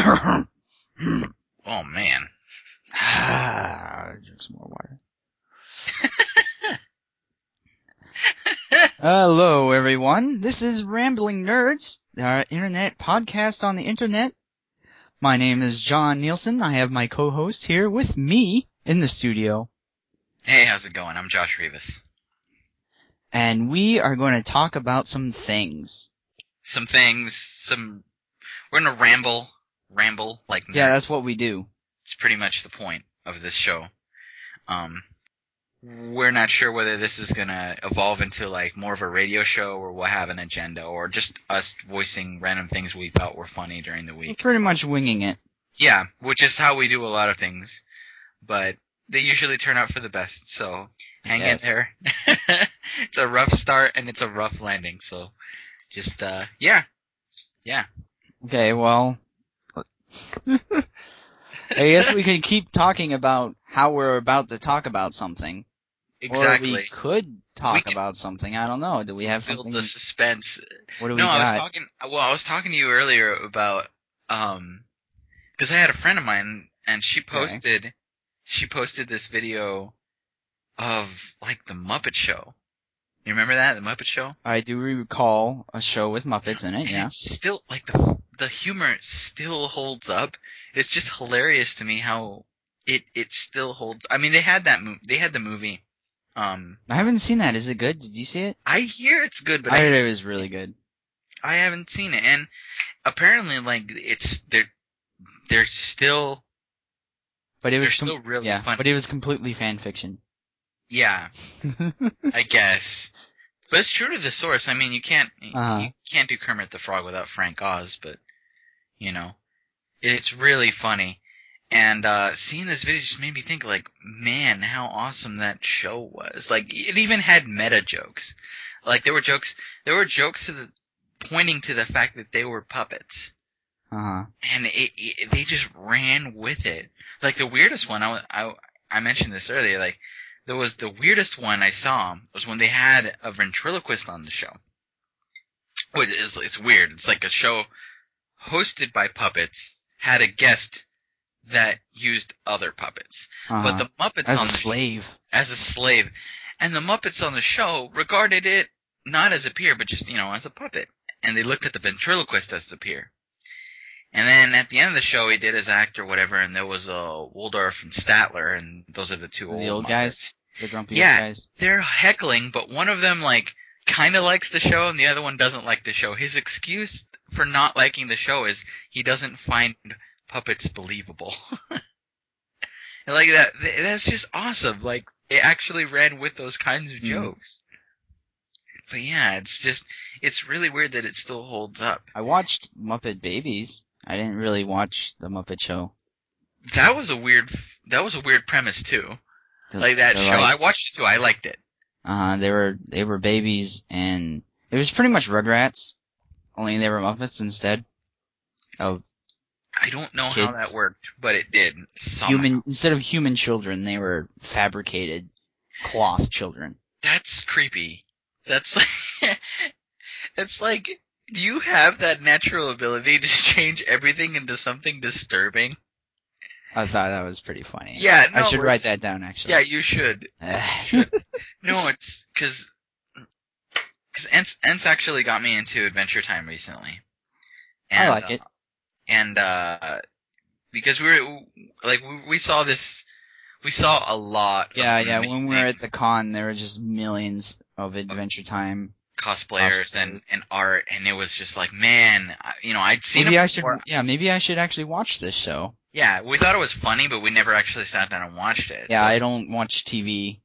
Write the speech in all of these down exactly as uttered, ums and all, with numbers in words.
Oh, man. Drink some more water. Hello, everyone. This is Rambling Nerds, our internet podcast on the internet. My name is John Nielsen. I have my co-host here with me in the studio. Hey, how's it going? I'm Josh Rivas. And we are going to talk about some things. Some things, some... We're gonna ramble. Ramble like nerds. Yeah, that's what we do. It's pretty much the point of this show. Um... We're not sure whether this is gonna evolve into like more of a radio show or we'll have an agenda or just us voicing random things we thought were funny during the We're week. pretty much winging it. Yeah, which is how we do a lot of things. But they usually turn out for the best, so hang Yes. in there. It's a rough start and it's a rough landing, so just, uh, yeah. Yeah. Okay, well, I guess we could keep talking about how we're about to talk about something. Exactly. Or we could talk We can about something. I don't know. Do we have build something? the suspense. What do we No, I was got? talking, well, I was talking to you earlier about, um, cause I had a friend of mine and she posted, okay. she posted this video of like the Muppet Show. You remember that? The Muppet Show? I do recall a show with Muppets in it, and yeah. It's still, like, the the humor still holds up. It's just hilarious to me how it, it still holds. I mean, they had that mo- they had the movie. Um, I haven't seen that. Is it good? Did you see it? I hear it's good, but I I heard it was really good. I haven't seen it, and apparently, like, it's they're they're still. But it was they're com- still really yeah, funny. but it was completely fan fiction. Yeah, I guess. But it's true to the source. I mean, you can't uh-huh. you can't do Kermit the Frog without Frank Oz, but you know, it's really funny. And uh seeing this video just made me think, like, man, how awesome that show was. Like, it even had meta jokes. Like, there were jokes, there were jokes to the, pointing to the fact that they were puppets. Uh-huh. And it, it, they just ran with it. Like, the weirdest one, I, I, I mentioned this earlier, like, there was the weirdest one I saw was when they had a ventriloquist on the show. Which is, it's weird. It's like a show hosted by puppets, had a guest that used other puppets. Uh-huh. But the Muppets as on a the slave. Sh- as a slave. And the Muppets on the show regarded it not as a peer, but just, you know, as a puppet. And they looked at the ventriloquist as the peer. And then at the end of the show, he did his act or whatever, and there was uh, Waldorf and Statler, and those are the two the old The old Muppets. guys? The grumpy yeah, old guys? They're heckling, but one of them, like, kind of likes the show, and the other one doesn't like the show. His excuse for not liking the show is he doesn't find puppets believable. And like that, that's just awesome. Like, it actually ran with those kinds of Mm. jokes. But yeah, it's just, it's really weird that it still holds up. I watched Muppet Babies. I didn't really watch the Muppet Show. That was a weird, that was a weird premise too. The, like that show, like, I watched it too, I liked it. Uh, they were, they were babies, and it was pretty much Rugrats, only they were Muppets instead of I don't know kids. how that worked, but it did. Somehow. Human, instead of human children, they were fabricated cloth children. That's creepy. That's like, it's like, do you have that natural ability to change everything into something disturbing? I thought that was pretty funny. Yeah, no, I should write it's- that down, actually. Yeah, you should. You should. No, it's cause, cause Ents, Ents actually got me into Adventure Time recently. And, I like it. Uh, and, uh, because we were, like, we, we saw this, we saw a lot Yeah, of yeah, when we amazing were at the con, there were just millions of Adventure Time. cosplayers cosplayers. and, and art, and it was just like, man, I- you know, I'd seen Maybe it I should, before. yeah, maybe I should actually watch this show. Yeah, we thought it was funny, but we never actually sat down and watched it. Yeah, so. I don't watch T V.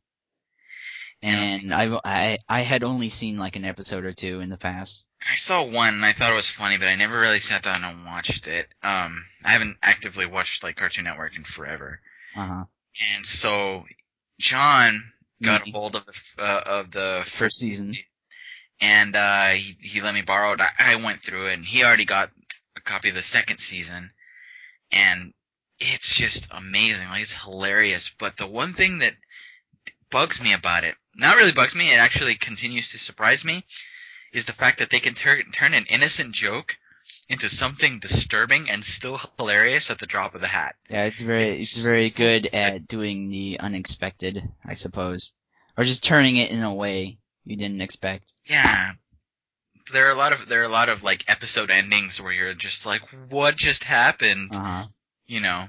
And I, I, I had only seen like an episode or two in the past. I saw one and I thought it was funny, but I never really sat down and watched it. Um, I haven't actively watched like Cartoon Network in forever. Uh-huh. And so John got Me. a hold of the uh, of the First first season. season, and uh, he he let me borrow it. I, I went through it, and he already got a copy of the second season, and it's just amazing. Like, it's hilarious. But the one thing that bugs me about it, not really bugs me, it actually continues to surprise me, is the fact that they can turn turn an innocent joke into something disturbing and still hilarious at the drop of the hat. Yeah, it's very, it's, It's very so good good. at doing the unexpected, I suppose. Or just turning it in a way you didn't expect. Yeah. There are a lot of, there are a lot of like episode endings where you're just like, what just happened? Uh-huh. You know?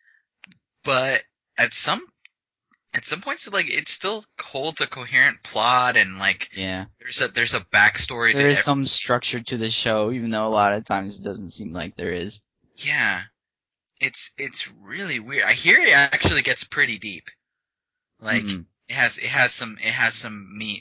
But at some, at some points, like, it still holds a coherent plot and like, Yeah. there's a, there's a backstory to There is every, some structure to the show, even though a lot of times it doesn't seem like there is. yeah. It's, it's really weird. I hear it actually gets pretty deep. Like, Mhm. it has, it has some, it has some meat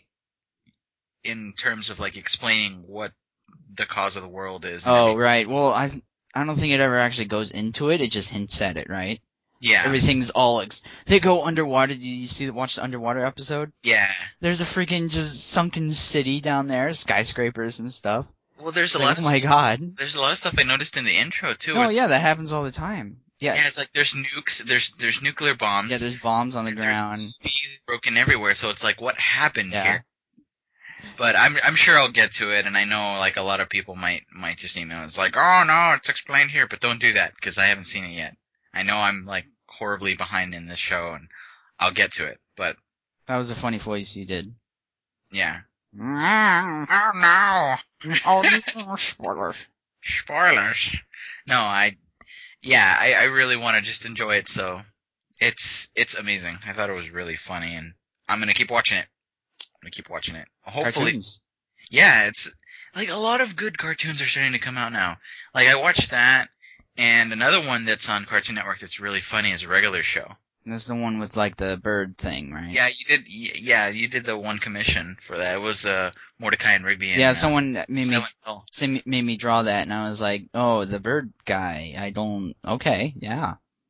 in terms of like explaining what the cause of the world is. And Oh, everything. right. Well, I, I don't think it ever actually goes into it. It just hints at it, right? Yeah. Everything's all, ex- they go underwater. Did you see, watch the underwater episode? Yeah. There's a freaking just sunken city down there, skyscrapers and stuff. Well, there's a Like, lot oh of my s- god. there's a lot of stuff I noticed in the intro too. No, where- yeah, that happens all the time. Yeah. yeah, it's like there's nukes, there's there's nuclear bombs. Yeah, there's bombs on the ground. There's T Vs broken everywhere, so it's like, what happened Yeah. here? But I'm I'm sure I'll get to it, and I know like a lot of people might might just email. It's like, oh no, it's explained here, but don't do that because I haven't seen it yet. I know I'm like horribly behind in this show, and I'll get to it. But That was a funny voice you did. yeah. Oh Oh no. no, spoilers. Spoilers. No, I, yeah, I, I really want to just enjoy it, so it's, it's amazing. I thought it was really funny, and I'm gonna keep watching it. I'm gonna keep watching it. Hopefully, Cartoons. yeah, it's, like, a lot of good cartoons are starting to come out now. Like, I watched that, and another one that's on Cartoon Network that's really funny is Regular Show. That's the one with like the bird thing, right? Yeah, you did, y- yeah, you did the one commission for that. It was, uh, Mordecai and Rigby and, Yeah, uh, someone made me Silent Bill. say- made me draw that, and I was like, "Oh, the bird guy." I don't. Okay, yeah.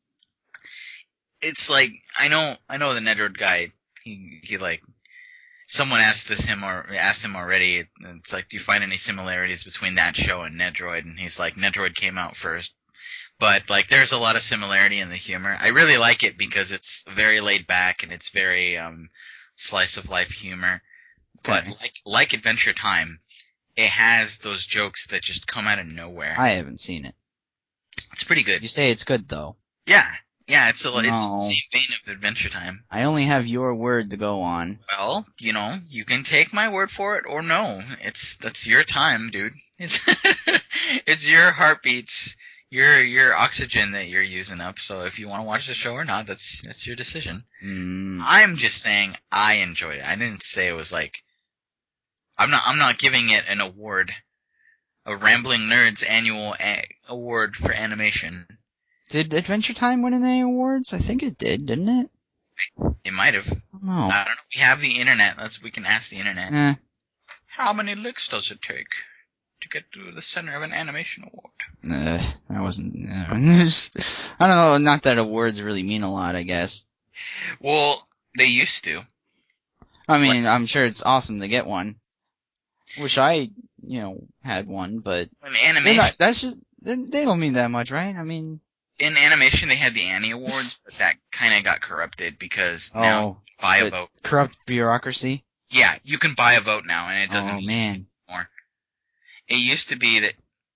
It's like, I know, I know the Nedroid guy, he, he like, someone asked this him or asked him already. It's like, do you find any similarities between that show and Nedroid? And he's like, Nedroid came out first, but like, there's a lot of similarity in the humor. I really like it because it's very laid back and it's very um slice of life humor. But Okay. like like Adventure Time, it has those jokes that just come out of nowhere. I haven't seen it. It's pretty good. You say it's good though. Yeah, yeah. It's a, it's No. the same vein of Adventure Time. I only have your word to go on. Well, you know, you can take my word for it or no. It's that's your time, dude. It's it's your heartbeats, your your oxygen that you're using up. So if you want to watch the show or not, that's that's your decision. Mm, I'm just saying I enjoyed it. I didn't say it was like I'm not I'm not giving it an award, a Rambling Nerds annual a- award for animation. did Adventure Time win any awards? I think it did, didn't it? It might have. I don't know. I don't know. We have the internet. Let's we can ask the internet. Eh. How many licks does it take to get to the center of an animation award? Uh, that wasn't. Uh, I don't know. Not that awards really mean a lot, I guess. Well, they used to. I mean, I'm sure it's awesome to get one. Wish I, you know, had one, but In they're animation, not, that's just they're- they don't mean that much, right? I mean, in animation, they had the Annie Awards, but that kind of got corrupted because now you oh, can buy a but vote. corrupt bureaucracy. Yeah, you can buy a vote now, and it doesn't. Oh mean man, anymore. It used to be that.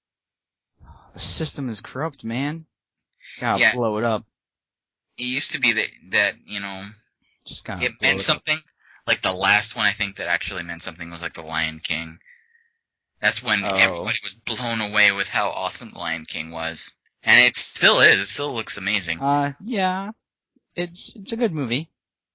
the system is corrupt, man. Gotta Yeah. blow it up. It used to be that that you know Just gotta it blow meant it up. something. Like the last one, I think that actually meant something was like the Lion King. That's when Oh. everybody was blown away with how awesome the Lion King was, and it still is. It still looks amazing. Uh, yeah, it's it's a good movie.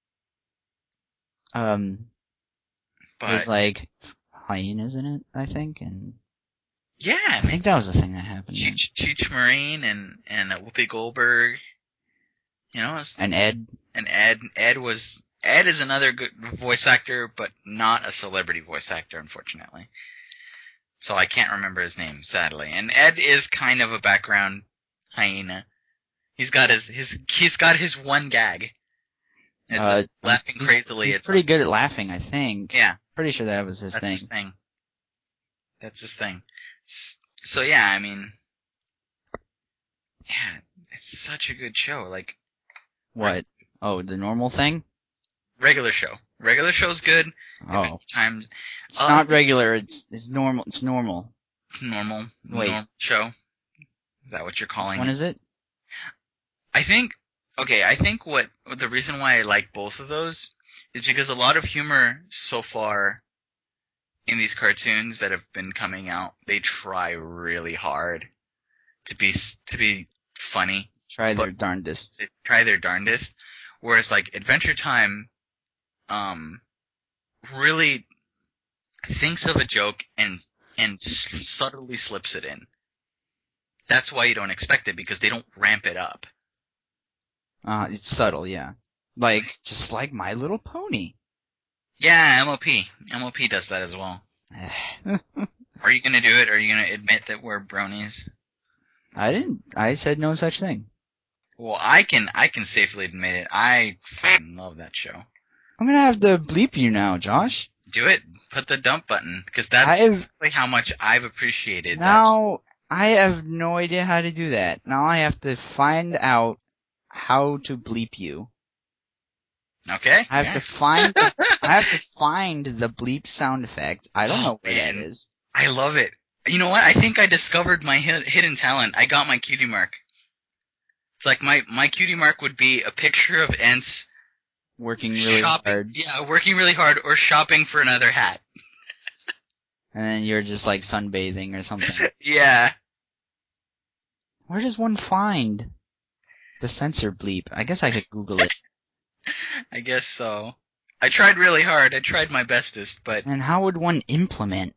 Um, there's But like hyenas in it, I think, and yeah, I think that was the thing that happened. in it. Cheech, Cheech Marine and and uh, Whoopi Goldberg. You know, it's- And Ed. and Ed Ed was Ed is another good voice actor, but not a celebrity voice actor, unfortunately. So I can't remember his name, sadly. And Ed is kind of a background hyena. He's got his his he's got his one gag. It's Uh, laughing he's, crazily. He's at pretty something. good at laughing, I think. Yeah, Pretty sure that was his that's thing. his thing. That's his thing. S- So yeah, I mean, yeah, it's such a good show. Like What? Oh, the normal thing? regular show, regular show's good. Oh, Time it's uh, not regular. It's it's normal. It's normal. normal, Wait. normal show. Is that what you're calling Which one it? is it? I think, okay, I think what, the reason why I like both of those is because a lot of humor so far in these cartoons that have been coming out, they try really hard to be, to be funny. Try their But- darndest. They try their darndest. Whereas like Adventure Time, um, really thinks of a joke and, and s- subtly slips it in. That's why you don't expect it, because they don't ramp it up. Uh, it's subtle, yeah. Like, just like My Little Pony. Yeah, M O P. M O P does that as well. Are you gonna do it? Are you gonna admit that we're bronies? I didn't, I said no such thing. Well, I can, I can safely admit it. I fucking love that show. I'm gonna have to bleep you now, Josh. Do it. Put the dump button, because that's I have, exactly how much I've appreciated that. now, I have no idea how to do that. Now I have to find out how to bleep you. Okay. I have yeah. to find, the, I have to find the bleep sound effect. I don't Oh, know where that man. is. I love it. You know what? I think I discovered my hi- hidden talent. I got my cutie mark. It's like my, my cutie mark would be a picture of Ents Working really shopping, hard. yeah, working really hard or shopping for another hat. And then you're just like sunbathing or something. Yeah. Where does one find the censor bleep? I guess I could Google it. I guess so. I tried really hard. I tried my bestest, but And how would one implement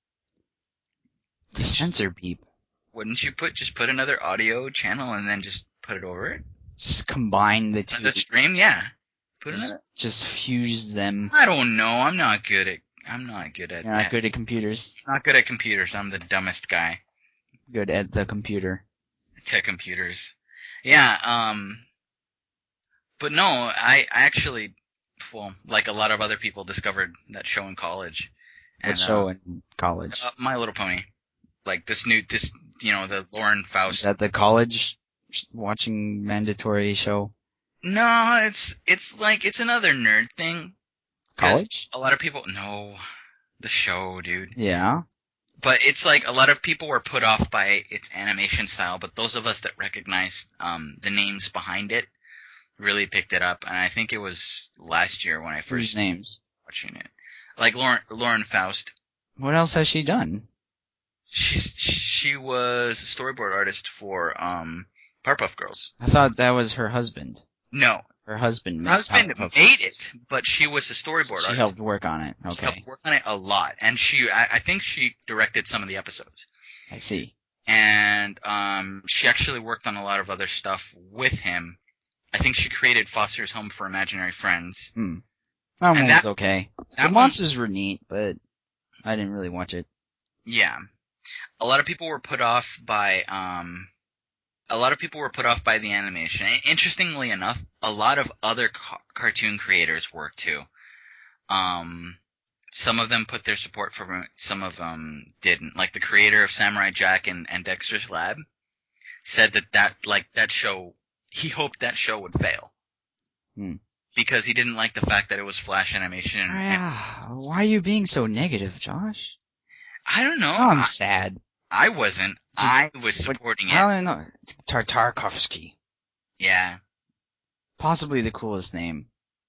the censor beep? wouldn't you put just put another audio channel and then just put it over it? Just combine the two. Another stream, yeah. Put Just, another. just fuse them. I don't know. I'm not good at. I'm not good at. You're not that. good at computers. Not good at computers. I'm the dumbest guy Good at the computer. to computers. Yeah. Um. But no, I, I actually, well, like a lot of other people, discovered that show in college. What And, show uh, in college? uh, My Little Pony. Like this new, this, you know, the Lauren Is Faust. that the college watching mandatory show? No, it's, it's like, it's another nerd thing. 'Cause College? A lot of people, no, the show, dude. Yeah. But it's like a lot of people were put off by its animation style, but those of us that recognized, um, the names behind it really picked it up. And I think it was last year when I Whose first names? watching it. Like Lauren, Lauren Faust. What else has she done? She's, she was a storyboard artist for, um, Powerpuff Girls. I thought that was her husband. No. Her husband Her made husband Powerpuff made Girls. it, but she was a storyboard She artist. helped work on it. She Okay. helped work on it a lot. And she, I, I think she directed some of the episodes. I see. And, um, she actually worked on a lot of other stuff with him. I think she created Foster's Home for Imaginary Friends. Hmm. That one And was that- okay. that The one- monsters were neat, but I didn't really watch it. Yeah. A lot of people were put off by, um, a lot of people were put off by the animation. And interestingly enough, a lot of other ca- cartoon creators were too. Um, some of them put their support from it, some of them didn't. Like the creator of Samurai Jack and, and Dexter's Lab said that that, like, that show, he hoped that show would fail. Hmm. Because he didn't like the fact that it was flash animation. And, Ah, why are you being so negative, Josh? I don't know. Oh, I'm I, sad. I wasn't. I was supporting it. I don't know. Tartakovsky. Yeah. Possibly the coolest name.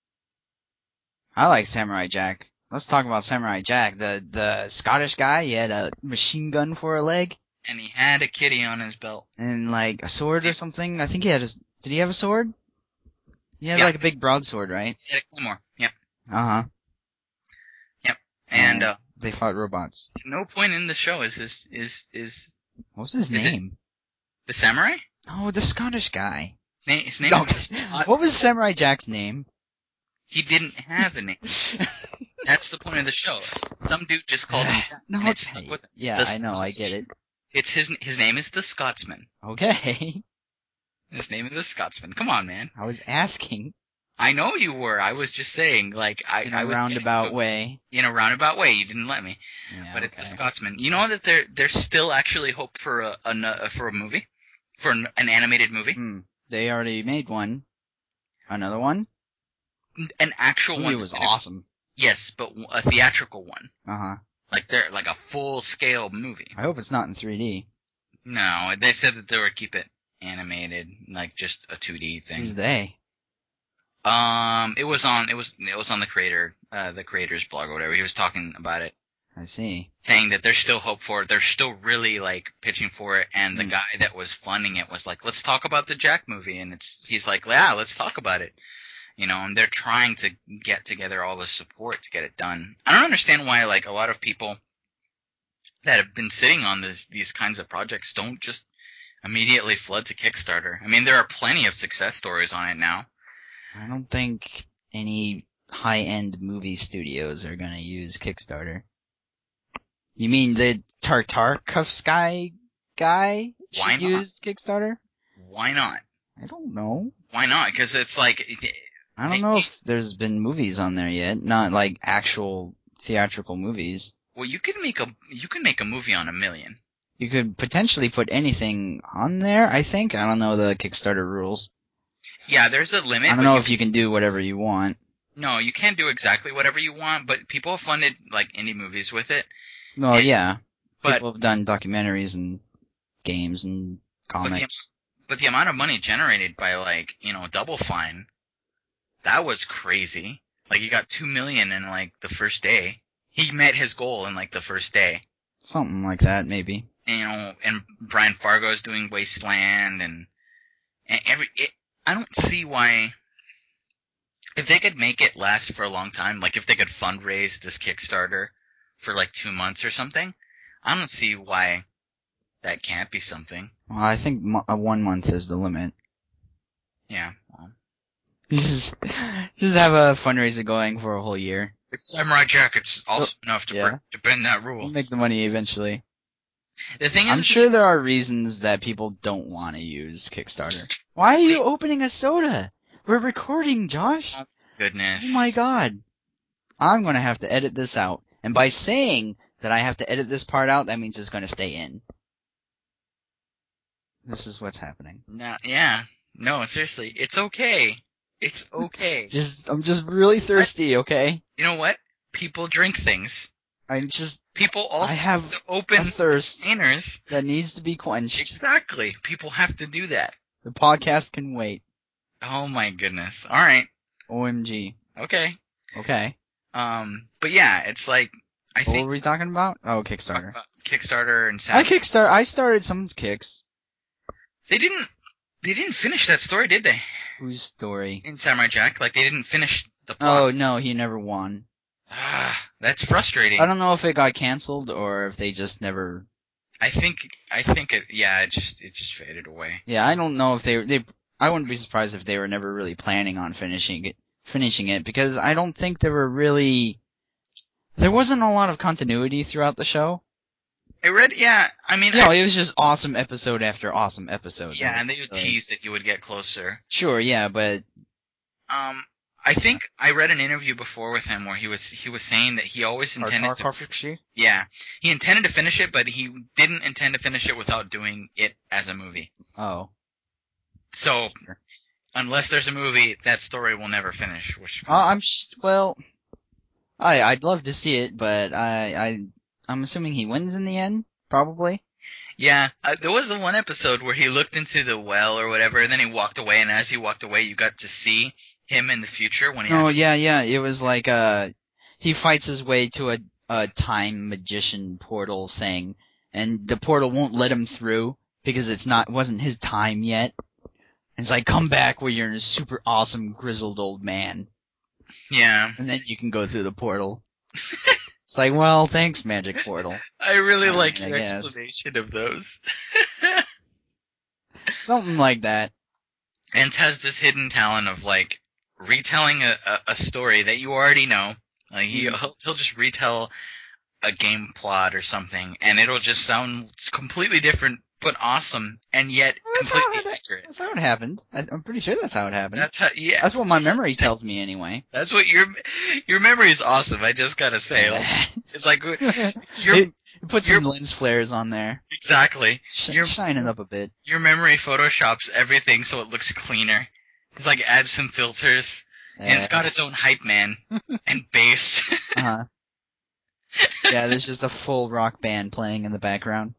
I like Samurai Jack. Let's talk about Samurai Jack. The the Scottish guy, he had a machine gun for a leg And he had a kitty on his belt. and like a sword or something. I think he had his. Did he have a sword? He had Yeah. like a big broadsword, right? He had a claymore. Yep. Uh huh. And, uh, They fought robots. no point in the show is his, is, is What was his Is it- name? the samurai? Oh, the Scottish guy. His name, his name No, is the Scot- what was Samurai Jack's name? He didn't have a name. That's the point of the show. Some dude just called him Jack, No, and it stuck okay. with him. Yeah, The I know, I Scotsman. get it. It's his, his name is the Scotsman. Okay. His name is the Scotsman. Come on, man. I was asking I know you were. I was just saying, like, I, in I a was getting roundabout to- way. in a roundabout way. You didn't let me. Yeah, But it's the okay. Scotsman. You know that there there's still actually hope for a, a for a movie, for an, an animated movie, Hmm. They already made one. Another one? an actual Movie one. was that's gonna be- awesome. Yes, but a theatrical one, Uh huh. Like they're like a full scale movie. I hope it's not in three D. No, they said that they would keep it animated, like just a two D thing. Who's they? Um, it was on it was it was on the creator uh the creator's blog or whatever. He was talking about it, I see. saying that there's still hope for it. They're still really like pitching for it. And the Mm. guy that was funding it was like, "Let's talk about the Jack movie." And it's he's like, "Yeah, let's talk about it." You know, and they're trying to get together all the support to get it done. I don't understand why like a lot of people that have been sitting on this these kinds of projects don't just immediately flood to Kickstarter. I mean, there are plenty of success stories on it now. I don't think any high-end movie studios are gonna use Kickstarter. You mean the Tartakovsky guy Why should not? use Kickstarter? Why not? I don't know. Why not? Because it's like, I don't know if there's been movies on there yet. Not like actual theatrical movies. well, you can make a you can make a movie on a million. You could potentially put anything on there, I think. I don't know the Kickstarter rules. Yeah, there's a limit. I don't but know you, if you can do whatever you want. No, you can't do exactly whatever you want, but people have funded like indie movies with it. Well, And- yeah. But People have done documentaries and games and but the, comics. but the amount of money generated by like you know Double Fine, that was crazy. Like he got two million in like the first day. He met his goal in like the first day. Something like that, maybe. And, you know, and Brian Fargo's doing Wasteland, and, and every. It, I don't see why. If they could make it last for a long time, like if they could fundraise this Kickstarter for like two months or something, I don't see why that can't be something. Well, I think mo- uh, one month is the limit. Yeah. Well, Just, just have a fundraiser going for a whole year. it's Samurai Jack. It's also enough to, yeah. br- to bend that We'll rule. make the money eventually. The thing is, I'm sure there are reasons that people don't want to use Kickstarter. Why are you opening a soda? We're recording, Josh. goodness. Oh my god. I'm gonna have to edit this out. And by saying that I have to edit this part out, that means it's gonna stay in. This is what's happening. No, yeah. No, seriously. It's okay. It's okay. Just, I'm just really thirsty, okay? You know what? People drink things. I just, People also I have to open a thirst containers. that needs to be quenched. Exactly. People have to do that. The podcast can wait. Oh my goodness. All right. O M G. Okay. Okay. Um. But yeah, it's like I What think were we talking about? Oh, Kickstarter. uh, Kickstarter and I Sam. kickstart. I started some kicks. They didn't. They didn't finish that story, did they? Whose story? In Samurai Jack, like they didn't finish the plot. Oh no, he never won. Ah, that's frustrating. I don't know if it got canceled or if they just never. I think. I think it. Yeah. It just. It just faded away. Yeah, I don't know if they they. I wouldn't be surprised if they were never really planning on finishing it. Finishing it because I don't think there were really. There wasn't a lot of continuity throughout the show. I read. Yeah. I mean. You know, I, it was just awesome episode after awesome episode. yeah, and they That would was really- tease that you would get closer. Sure, yeah, but Um. I think I read an interview before with him where he was he was saying that he always intended to. Tartakovsky? Yeah, he intended to finish it, but he didn't intend to finish it without doing it as a movie. Oh, So, Sure. unless there's a movie, that story will never finish. Which uh, I'm sh- well. I I'd love to see it, but I I I'm assuming he wins in the end, probably. yeah, uh, there was the one episode where he looked into the well or whatever, and then he walked away. And as he walked away, you got to see him in the future when he. Oh actually, yeah, yeah. It was like uh, he fights his way to a a time magician portal thing, and the portal won't let him through because it's not wasn't his time yet. It's like come back where you're a super awesome grizzled old man, yeah, and then you can go through the portal. It's like, well, thanks, magic portal. I really I like mean, I your guess. explanation of those. Something like that. Ents has this hidden talent of like retelling a, a, a story that you already know. Like he, Mm. he'll, he'll just retell a game plot or something, and it'll just sound completely different but awesome, and yet Well, that's completely how it- accurate. That's how it happened. I, I'm pretty sure that's how it happened. That's how, yeah. That's what my memory tells me anyway. That's what your your memory is awesome. I just gotta say, like, it's like you're it, it puts some you're- lens flares on there, exactly sh- You're- shining up a bit. your memory photoshops everything so it looks cleaner. It's like adds some filters, and it's got its own hype man and bass. uh, Yeah, there's just a full rock band playing in the background.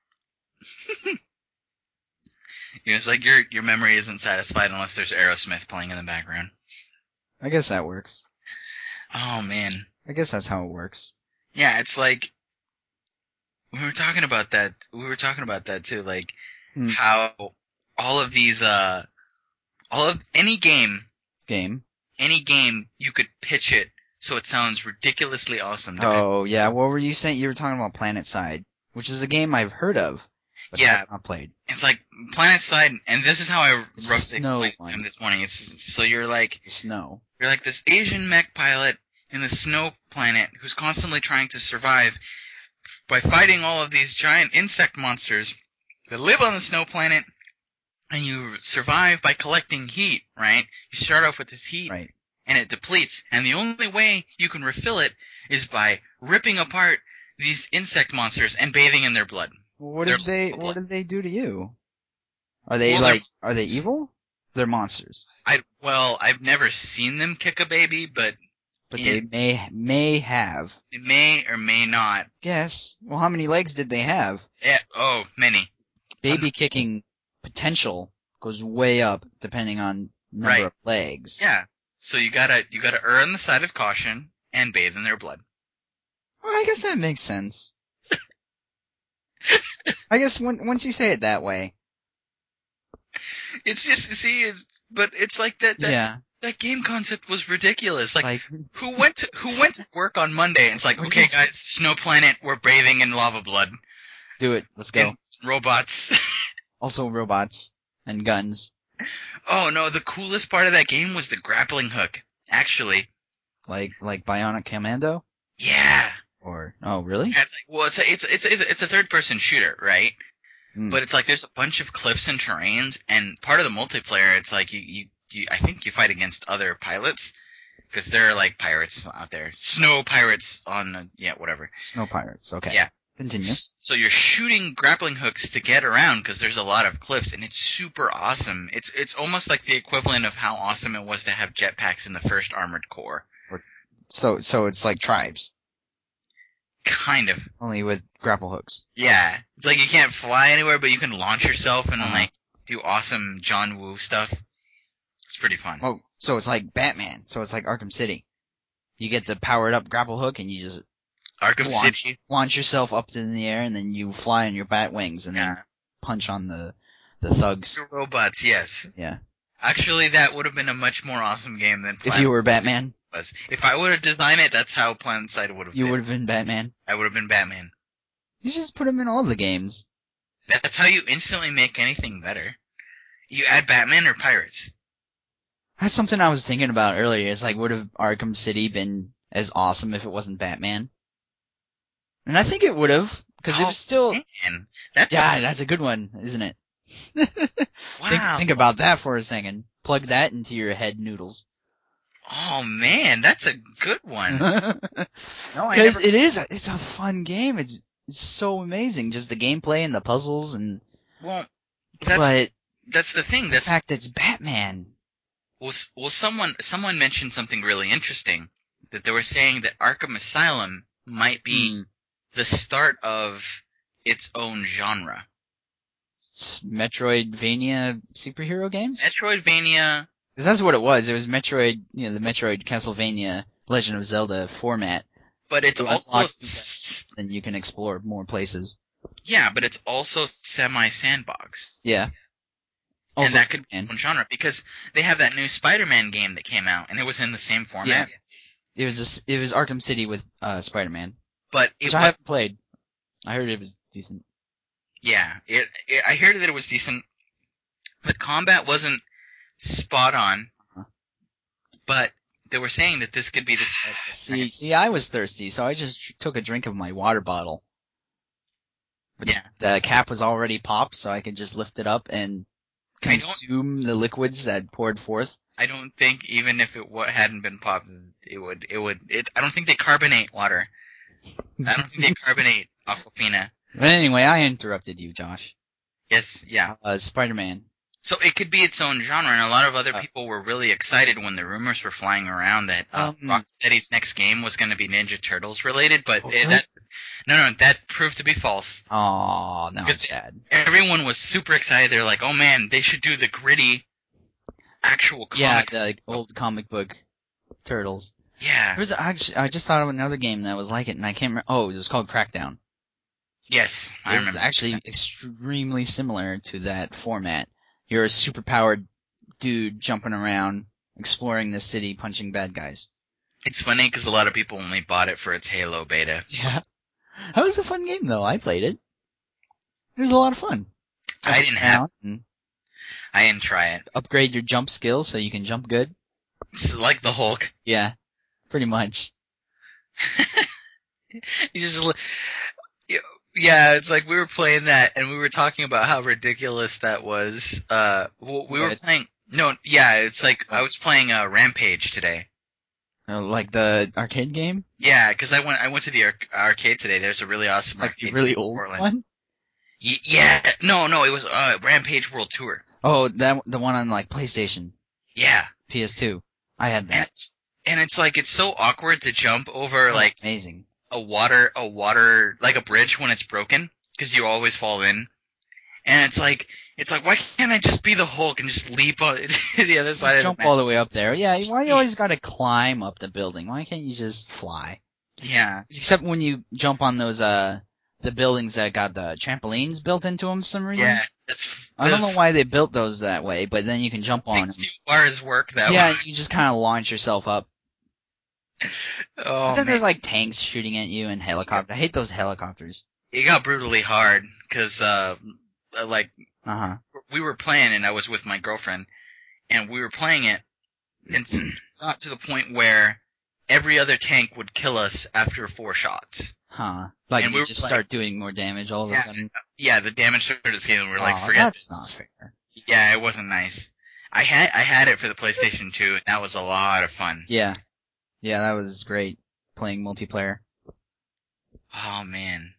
You know, it's like your your memory isn't satisfied unless there's Aerosmith playing in the background. I guess that works. Oh man. I guess that's how it works. Yeah, it's like we were talking about that. We were talking about that too, like Hmm. how all of these, uh, all of any game, Game. any game, you could pitch it so it sounds ridiculously awesome. Oh, yeah, what were you saying? You were talking about PlanetSide, which is a game I've heard of, but Yeah. have not played. It's like PlanetSide, and this is how I It's the roughly snow explained one. them this morning. It's so you're like The snow. you're like this Asian mech pilot in the snow planet who's constantly trying to survive by fighting all of these giant insect monsters that live on the snow planet, and you survive by collecting heat, right? You start off with this heat, Right. and it depletes, and the only way you can refill it is by ripping apart these insect monsters and bathing in their blood. What Their did they, blood. what did they do to you? Are they Well, they're- like, are they evil? They're monsters. I well, I've never seen them kick a baby, but But Yeah. they may, may have. it may or may not. Guess. Well, how many legs did they have? Yeah, oh, many. Baby kicking potential goes way up depending on number Right. of legs. Yeah. So you gotta you gotta err on the side of caution and bathe in their blood. Well, I guess that makes sense. I guess when, once you say it that way. It's just see, it's, but it's like that. That, Yeah. that game concept was ridiculous. Like, Like, who went to who went to work on Monday and it's like, What okay, is- guys, snow planet, we're bathing in lava blood. do it. Let's go. And robots. Also robots and guns. Oh no, the coolest part of that game was the grappling hook. Actually, Like, like Bionic Commando? yeah. Or, oh, really? Yeah, it's like, well, it's a, it's it's it's it's a third person shooter, right? Mm. But it's like there's a bunch of cliffs and terrains, and part of the multiplayer, it's like you you, you I think you fight against other pilots because there are like pirates out there, snow pirates on uh, yeah whatever. Snow Pirates. Okay. Yeah. Continue. So you're shooting grappling hooks to get around because there's a lot of cliffs, and it's super awesome. It's it's almost like the equivalent of how awesome it was to have jetpacks in the first Armored Core. So, so it's like Tribes. Kind of. Only with grapple hooks. Yeah. It's like you can't fly anywhere, but you can launch yourself and Uh-huh. like do awesome John Woo stuff. It's pretty fun. Oh, so it's like Batman. So it's like Arkham City. You get the powered up grapple hook and you just Arkham launch, City. launch yourself up in the air and then you fly on your bat wings and Yeah. then punch on the, the thugs. The robots, yes. Yeah. Actually, that would have been a much more awesome game than If Planet you were Batman, was. If I would have designed it, that's how Planet Side would have you been. would have been Batman. I would have been Batman. You just put him in all the games. That's how you instantly make anything better. You add Batman or Pirates. That's something I was thinking about earlier. It's like, would have Arkham City been as awesome if it wasn't Batman? And I think it would have, because it Oh, was still, Man, that's yeah, that's a good one, isn't it? wow. think, think about that for a second. Plug that into your head noodles. Oh man, that's a good one. No, I Because never. it is, a, it's a fun game. It's, it's so amazing. Just the gameplay and the puzzles and, Well, that's but that's the thing. the That's fact that it's Batman. well, s- well, someone someone mentioned something really interesting that they were saying that Arkham Asylum might be Hmm. the start of its own genre. It's Metroidvania superhero games? Metroidvania, 'Cause that's what it was. It was Metroid, you know, the Metroid Castlevania Legend of Zelda format. but it's You also unlock s- Then you can explore more places. yeah, but it's also semi sandbox. Yeah. And Also, that could be and one genre because they have that new Spider-Man game that came out and it was in the same format. it was just, it was Arkham City with uh Spider-Man, But it which was, I haven't played. I heard it was decent. yeah, it, it I heard that it was decent. The combat wasn't spot on, Uh-huh. but they were saying that this could be the start of See, see, I was thirsty, so I just took a drink of my water bottle. But Yeah. the cap was already popped, so I could just lift it up and I don't- consume the liquids that poured forth. I don't think even if it wa- hadn't been popped, it would. It would. It. I don't think they carbonate water. I don't think they carbonate Aquafina. But anyway, I interrupted you, Josh. Yes. Yeah. Uh, Spider-Man. So it could be its own genre, and a lot of other Uh, people were really excited when the rumors were flying around that uh, Um, Rocksteady's next game was going to be Ninja Turtles related, but Oh, it, really? that no, no, that proved to be false. Oh, now Because it's sad. everyone was super excited. They're like, "Oh man, they should do the gritty, actual Yeah, comic." the old comic book turtles. Yeah. There was actually, I just thought of another game that was like it, and I can't remember. Oh, it was called Crackdown. Yes, I It was remember. actually extremely similar to that format. You're a superpowered dude jumping around, exploring the city, punching bad guys. It's funny because a lot of people only bought it for its Halo beta. Yeah. That was a fun game, though. I played it. It was a lot of fun. I didn't have. And I didn't try it. upgrade your jump skills so you can jump good. It's like the Hulk. Yeah, pretty much. You just. li- Yeah, it's like we were playing that and we were talking about how ridiculous that was. Uh, w- we were What? playing. No, yeah, it's like I was playing uh, Rampage today. Uh, like the arcade game? Yeah, because I went I went to the arc- arcade today. There's a really awesome Like the arcade really in old Portland. one? Y- yeah, no, no, it was uh, Rampage World Tour. Oh, that the one on like PlayStation, Yeah, P S two. I had and that. it's, and it's like it's so awkward to jump over Oh, like amazing. a water a water like a bridge when it's broken because you always fall in. And it's like it's like why can't I just be the Hulk and just leap on to the other Just side of jump the map? all the way up there. Yeah, why you always Jeez. gotta climb up the building? Why can't you just fly? Yeah. Except when you jump on those uh the buildings that got the trampolines built into them for some reason. Yeah, that's. I don't know those why they built those that way, but then you can jump on big them. steel bars work that Yeah, way. you just kind of launch yourself up. Oh But then man, there's like tanks shooting at you and helicopters. I hate those helicopters. it got brutally hard because uh, like Uh huh. we were playing and I was with my girlfriend and we were playing it and it got to the point where every other tank would kill us after four shots. Huh. Like And we you were just like- start doing more damage all of a Yeah, sudden. yeah, the damage started scaling. We were like, Aw, forget that's this. not fair. Yeah, it wasn't nice. I had I had it for the PlayStation two, and that was a lot of fun. Yeah. Yeah, that was great. Playing multiplayer. Oh man.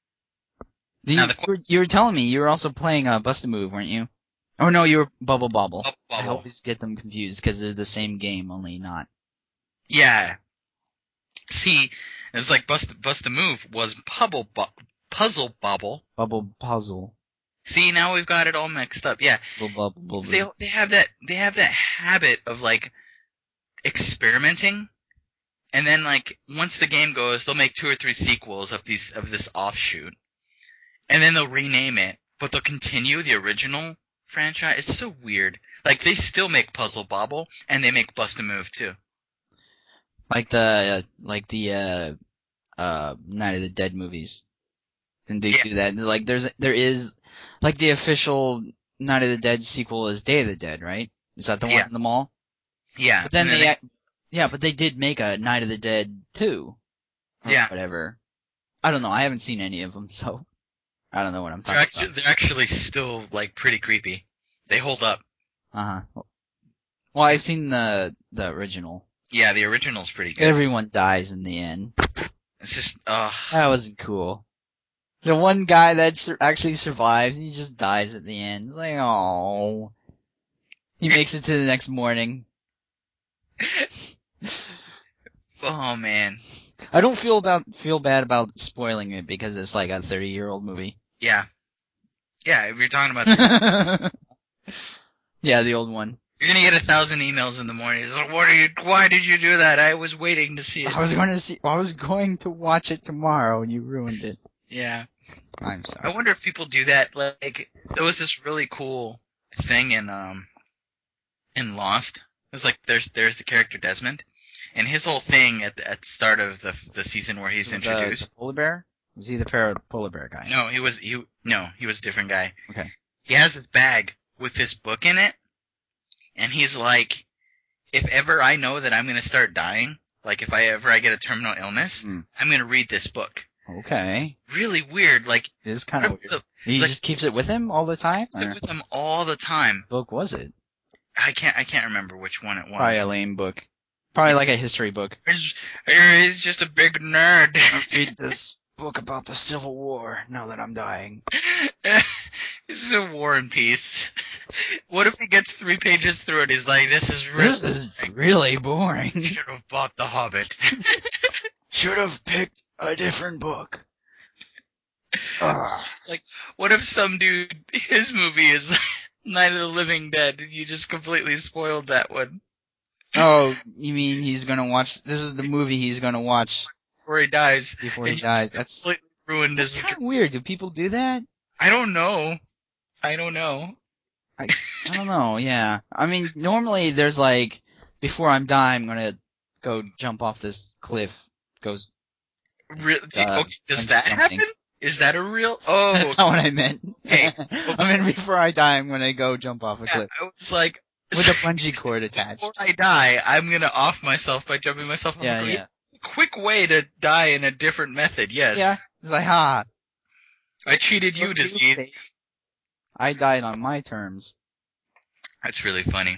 Do Now you, the you, were, you were telling me you were also playing uh, Bust a Move, weren't you? Oh no, you were Bubble Bobble. Bubble I Bobble. always get them confused because they're the same game, only not. Yeah. See, it's like Bust Bust a Move was Pubble Bu- Puzzle Bobble. Bubble Puzzle. See, now we've got it all mixed up. Yeah. Puzzle Bubble Bubble. They they have that they have that habit of like experimenting, and then like once the game goes, they'll make two or three sequels of these of this offshoot, and then they'll rename it, but they'll continue the original franchise. It's so weird. Like they still make Puzzle Bobble, and they make Bust a Move too. Like the, uh, like the, uh, uh, Night of the Dead movies. Didn't they Yeah. do that? Like there's, there is, like the official Night of the Dead sequel is Day of the Dead, right? Is that the one Yeah. in the mall? Yeah. But then and they, they, ac- yeah, but they did make a Night of the Dead two. Or Yeah. whatever. I don't know. I haven't seen any of them, so I don't know what I'm they're talking actually about. they're actually still like pretty creepy. They hold up. Uh huh. Well, I've seen the the original. Yeah, the original's pretty good. Everyone dies in the end. It's just, uh, That wasn't cool. The one guy that sur- actually survives, he just dies at the end. It's like, oh. He makes it to the next morning. oh man. I don't feel about feel bad about spoiling it because it's like a thirty year old movie. Yeah. Yeah, if you're talking about the, Yeah, the old one. you're gonna get a thousand emails in the morning. It's like, what are you, why did you do that? I was waiting to see it. I was going to see. I was going to watch it tomorrow, and you ruined it. Yeah. I'm I sorry. wonder if people do that. Like, there was this really cool thing in, um, in Lost. It was like, there's, there's the character Desmond. And his whole thing at the, at the start of the, the season where he's So the- introduced. The, polar bear? Was he the par- polar bear guy? No, he was, he, no, he was a different guy. Okay. He has this bag with this book in it. And he's like, if ever I know that I'm gonna start dying, like if I ever I get a terminal illness, Hmm. I'm gonna read this book. Okay. Really weird, like, It is kind of weird. so, He like- just keeps it with him all the time? sit Or with him all the time. book was it? I can't, I can't remember which one it was. Probably a lame book. Probably like a history book. He's, he's just a big nerd. Read this book about the Civil War now that I'm dying. This is a War and Peace. What if he gets three pages through it? He's like, "This is really This is really boring. should have bought The Hobbit." Should have picked a different book. Ugh. It's like, what if some dude, his movie is like Night of the Living Dead, and you just completely spoiled that one? Oh, you mean he's gonna watch? This is the movie he's gonna watch Before he dies. before and he you dies. just That's completely ruined that's his. kind of weird. Do people do that? I don't know. I don't know. I don't know. Yeah, I mean, normally there's like, before I'm dying, I'm gonna go jump off this cliff. Goes. Re- do- Uh, okay, does punch that something. happen? Is that a real? Oh, That's not what I meant. Hey, I mean, before I die, I'm gonna go jump off a yeah, cliff I was like, with a bungee cord attached. before I die, I'm gonna off myself by jumping myself off Yeah, a cliff. yeah. Quick way to die in a different method. Yes. Yeah, it's like, ha, I cheated you, Look, disease. I died on my terms. That's really funny.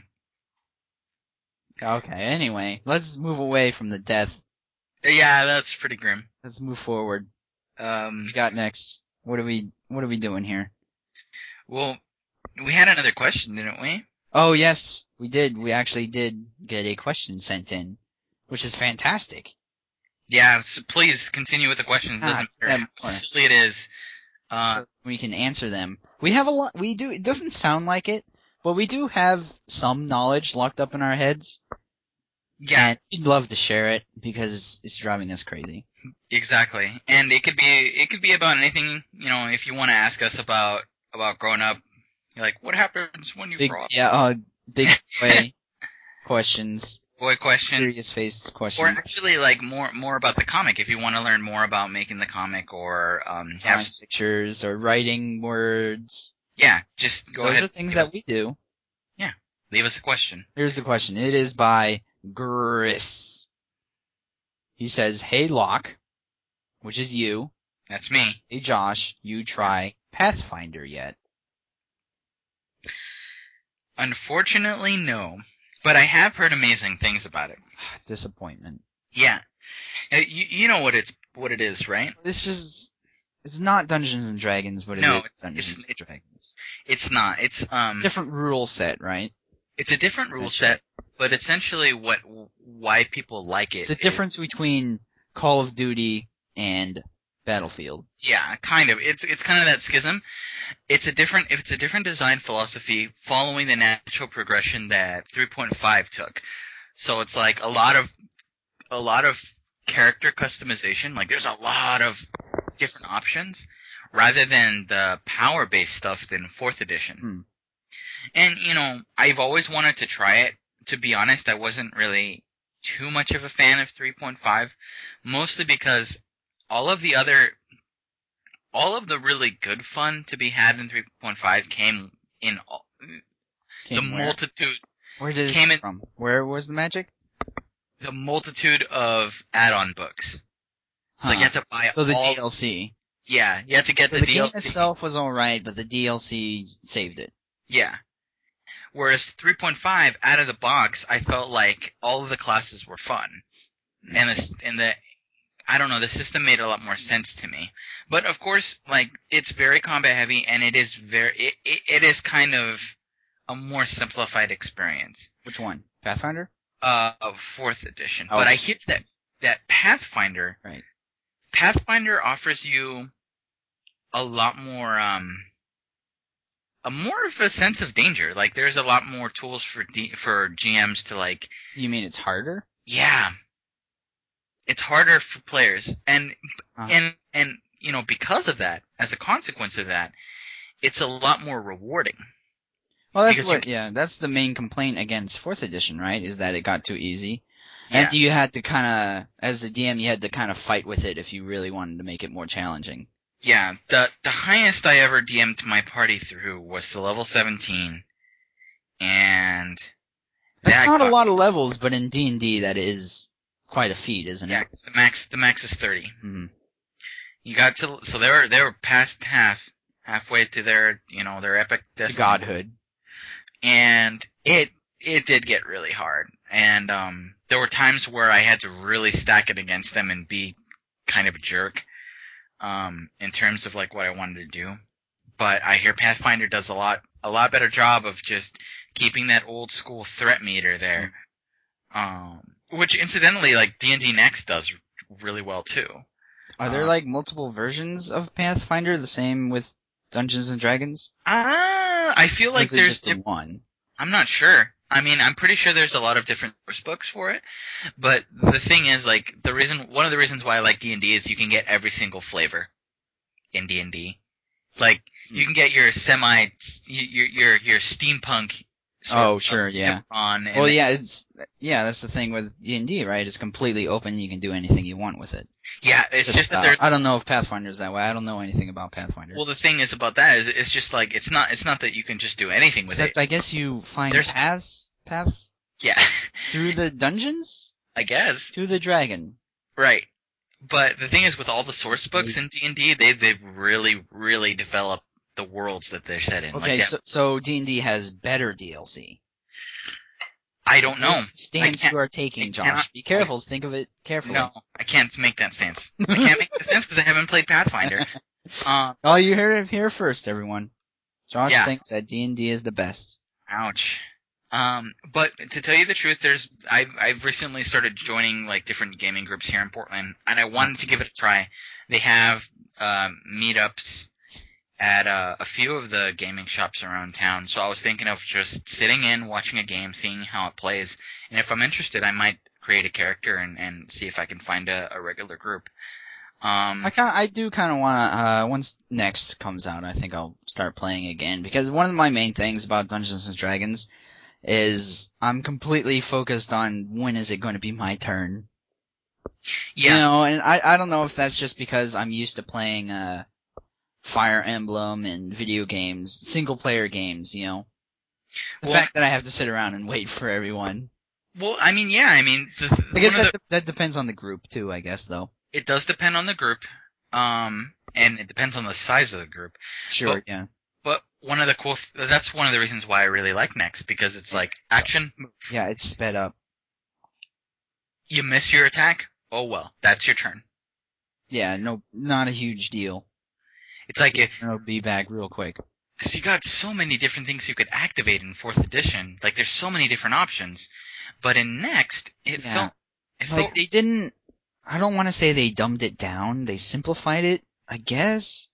Okay, anyway, let's move away from the death. Yeah, that's pretty grim. Let's move forward. Um, What we got next? What are we, what are we doing here? well, we had another question, didn't we? Oh yes, we did. We actually did get a question sent in, which is fantastic. Yeah, so please continue with the question. It Ah, doesn't matter yeah, how more. silly it is. Uh, So we can answer them. We have a lot, we do, it doesn't sound like it, but we do have some knowledge locked up in our heads. yeah, And we'd love to share it because it's, it's driving us crazy. exactly. And it could be, it could be about anything, you know, if you want to ask us about, about growing up, you're like, what happens when you Big, grow up? yeah, uh, big boy questions, Boy question. serious face Or questions, actually, like, more, more about the comic, if you want to learn more about making the comic or, um, have, drawing pictures, or writing words. yeah, just go Those ahead. are things leave that us- we do. Leave us a question. Here's the question. It is by Gris. He says, "Hey Locke," which is you. That's me. "Hey Josh, you try Pathfinder yet?" Unfortunately, no. But I have heard amazing things about it. Disappointment. Yeah. Uh, You, you know what it's, what it is, right? It's just, it's not Dungeons and Dragons, but it No, is it's- Dungeons it's- and it's- Dragons. It's not. It's, um, Different rule set, right? it's a different rule set, but essentially what, why people like it. It's the is- difference between Call of Duty and Battlefield. Yeah, kind of. It's it's kind of that schism. It's a different it's a different design philosophy following the natural progression that three point five took. So it's like a lot of a lot of character customization. Like there's a lot of different options rather than the power based stuff in fourth edition. Hmm. And you know, I've always wanted to try it. To be honest, I wasn't really too much of a fan of three point five, mostly because all of the other, all of the really good fun to be had in three point five came in all, Came the where? multitude, Where did it came come in- from? Where was the magic? the multitude of add-on books. So you Huh. had to buy So the all, D L C. yeah, you had to get So the, the D L C. game itself was alright, but the D L C saved it. Yeah. Whereas three point five, out of the box, I felt like all of the classes were fun. And the, and the, I don't know, the system made a lot more sense to me. But of course, like, it's very combat heavy and it is very, it, it, it is kind of a more simplified experience. Which one? Pathfinder? Uh, of fourth edition. Oh. But I hear that, that Pathfinder, Right. Pathfinder offers you a lot more, um, a more of a sense of danger. Like, there's a lot more tools for D, for G Ms to like, You mean it's harder? yeah, it's harder for players. And, Uh-huh. and, and, you know, because of that, as a consequence of that, it's a lot more rewarding. Well, that's Because you- what, yeah, that's the main complaint against fourth edition, right? Is that it got too easy. Yeah. And you had to kinda, as the D M, you had to kinda fight with it if you really wanted to make it more challenging. Yeah, the the highest I ever D M'd my party through was to level seventeen, and That's that not a got- lot of levels, but in D and D that is quite a feat, isn't Yeah, it? 'cause the max the max is thirty. Mhm. You got to so they were they were past half halfway to their you know their epic To destiny, godhood. and it it did get really hard, and um there were times where I had to really stack it against them and be kind of a jerk. um, in terms of like what I wanted to do. But I hear Pathfinder does a lot, a lot better job of just keeping that old school threat meter there. Um, which incidentally, like D and D Next does really well too. Are there Uh, like multiple versions of Pathfinder, the same with Dungeons and Dragons? Ah, I feel Or like is it there's, just the one? I'm not sure. I mean, I'm pretty sure there's a lot of different source books for it, but the thing is, like, the reason, one of the reasons why I like D and D is you can get every single flavor in D and D. Like, you can get your semi, your, your, your steampunk sort Oh, of sure, yeah. on, and Well, then- yeah, it's yeah, that's the thing with D and D, right? It's completely open. You can do anything you want with it. yeah, it's just that there's, I don't know if Pathfinder's that way. I don't know anything about Pathfinder. well, the thing is about that is, it's just like, it's not, it's not that you can just do anything with Except it. I guess you find There's- paths, paths Yeah, through the dungeons I guess. to the dragon. Right. But the thing is, with all the source books in D and D, they've they've really really developed the worlds that they're set in. Okay, like, so so D and D has better D L C. I don't Is know. this the stance can't- you are I taking, cannot- Josh. Be careful. Think of it carefully. No, I can't make that stance. I can't make that stance because I haven't played Pathfinder. Um, Oh, you heard it here first, everyone. Josh Yeah. thinks that D and D is the best. ouch. Um, but to tell you the truth, there's I've I've recently started joining like different gaming groups here in Portland, and I wanted to give it a try. They have um, meetups at uh, a few of the gaming shops around town, so I was thinking of just sitting in, watching a game, seeing how it plays, and if I'm interested, I might create a character and, and see if I can find a, a regular group. Um, I kind I do kind of want to, uh, once Next comes out, I think I'll start playing again, because one of my main things about Dungeons and Dragons is I'm completely focused on when is it going to be my turn. yeah, You know, and I, I don't know if that's just because I'm used to playing, uh, Fire Emblem and video games, single player games, you know. The Well- fact that I have to sit around and wait for everyone. well, I mean, yeah, I mean, the, I guess one of that, that depends on the group too, I guess, though. the, it does depend on the group, um, and it depends on the size of the group. Sure, But- yeah. But one of the cool, th- that's one of the reasons why I really like Next, because it's like action, Yeah, it's sped up. you miss your attack, oh well, that's your turn. Yeah, no, not a huge deal. It's like if, I'll be back real quick. cause you got so many different things you could activate in fourth edition, like there's so many different options, but in Next, it Yeah. felt, it Like, felt, they didn't, I don't want to say they dumbed it down, they simplified it, I guess.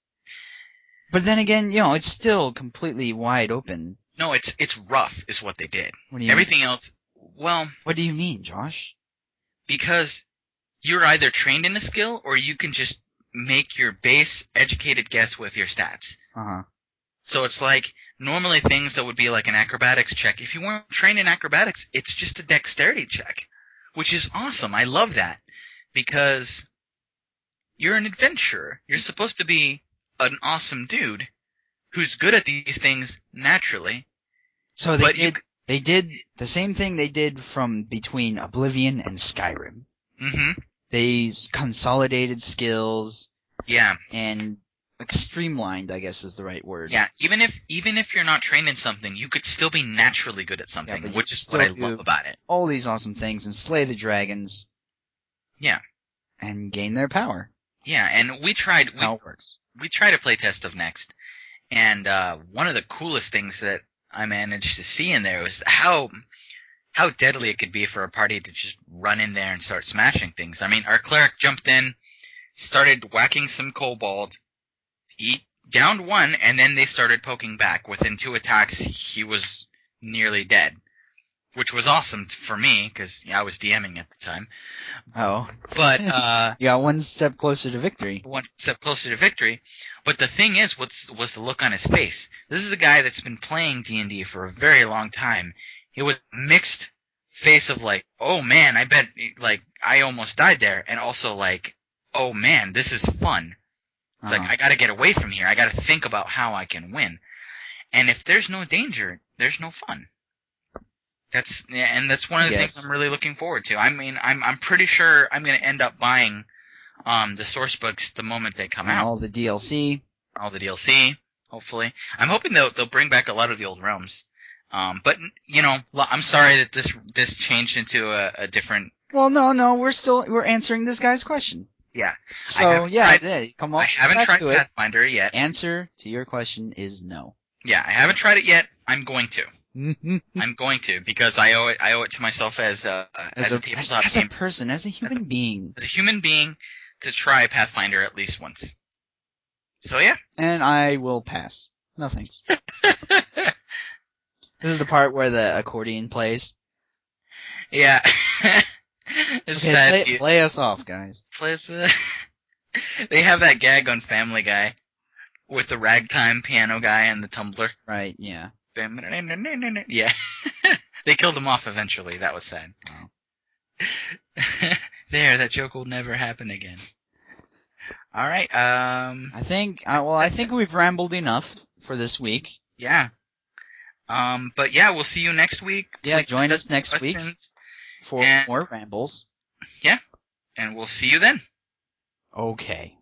But then again, you know, it's still completely wide open. no, it's, it's rough is what they did. What do you Everything else, well, mean? What do you mean, Josh? because you're either trained in a skill or you can just make your base educated guess with your stats. Uh-huh. So it's like normally things that would be like an acrobatics check. If you weren't trained in acrobatics, it's just a dexterity check, which is awesome. I love that because you're an adventurer. You're supposed to be an awesome dude who's good at these things naturally. So they But you- did, they did the same thing they did from between Oblivion and Skyrim. Mm-hmm. They s- consolidated skills Yeah. and like, streamlined, I guess is the right word. Yeah. Even if even if you're not trained in something, you could still be naturally good at Yeah, something, but you which is still what I do- love about it. All these awesome things and slay the dragons. Yeah. And gain their power. Yeah, and we tried That's we how it works. we tried a playtest of Next, and uh, one of the coolest things that I managed to see in there was how how deadly it could be for a party to just run in there and start smashing things. I mean, our cleric jumped in, started whacking some kobolds, he downed one, and then they started poking back. Within two attacks, he was nearly dead, which was awesome t- for me because yeah, I was DMing at the time. Oh. But uh, You got one step closer to victory. one step closer to victory. But the thing is, what's was the look on his face? This is a guy that's been playing D and D for a very long time. It was a mixed face of like, oh man, I bet like I almost died there, and also like, oh man, this is fun. It's Uh-huh. like I gotta get away from here. I gotta think about how I can win. And if there's no danger, there's no fun. That's yeah, and that's one of the Yes. things I'm really looking forward to. I mean, I'm I'm pretty sure I'm gonna end up buying um the source books the moment they come And out. all the D L C. All the D L C, hopefully. I'm hoping they'll they'll bring back a lot of the old realms. Um, but you know, lo- I'm sorry that this this changed into a, a different. Well, no, no, we're still, we're answering this guy's question. Yeah. So haven't yeah, tried- yeah, come I on. haven't back tried to it. Pathfinder yet. Answer to your question is no. Yeah, I haven't tried it yet. I'm going to. as, I'm going to because I owe it. I owe it to myself as a as, a, a tabletop as a game, person, as a human being. as a human being, to try Pathfinder at least once. So yeah. And I will pass. No thanks. This is the part where the accordion plays. Yeah. It's Okay, sad. play, dude. play us off, guys. Plays, uh, they have that gag on Family Guy with the ragtime piano guy and the tumbler. Right, yeah. Yeah. They killed him off eventually. That was sad. Wow. There, that joke will never happen again. All right. Um. I think, uh, well, I think we've rambled enough for this week. Yeah. Um. But yeah, we'll see you next week. Yeah, Please join send us next week questions, for And- more rambles. and we'll see you then. Okay.